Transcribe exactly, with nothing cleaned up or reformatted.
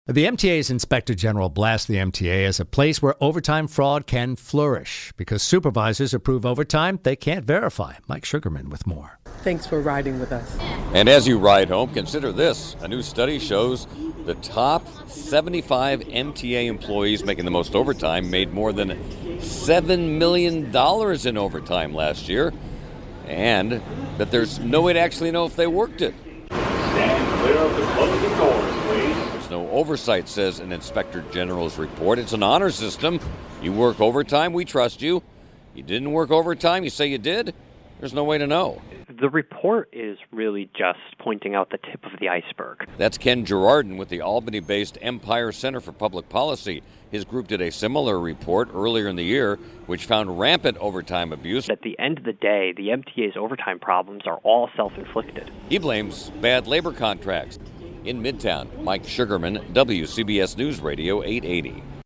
The M T A's Inspector General blasts the M T A as a place where overtime fraud can flourish because supervisors approve overtime they can't verify. Mike Sugarman with more. Thanks for riding with us. And as you ride home, consider this. A new study shows the top seventy-five M T A employees making the most overtime made more than seven million dollars in overtime last year, and that there's no way to actually know if they worked it. Stand clear of the closing doors, please. There's no oversight, says an Inspector General's report. It's an honor system. You work overtime, we trust you. You didn't work overtime, you say you did? There's no way to know. The report is really just pointing out the tip of the iceberg. That's Ken Girardin with the Albany-based Empire Center for Public Policy. His group did a similar report earlier in the year, which found rampant overtime abuse. At the end of the day, the M T A's overtime problems are all self-inflicted. He blames bad labor contracts. In Midtown, Mike Sugarman, W C B S News Radio eight eighty.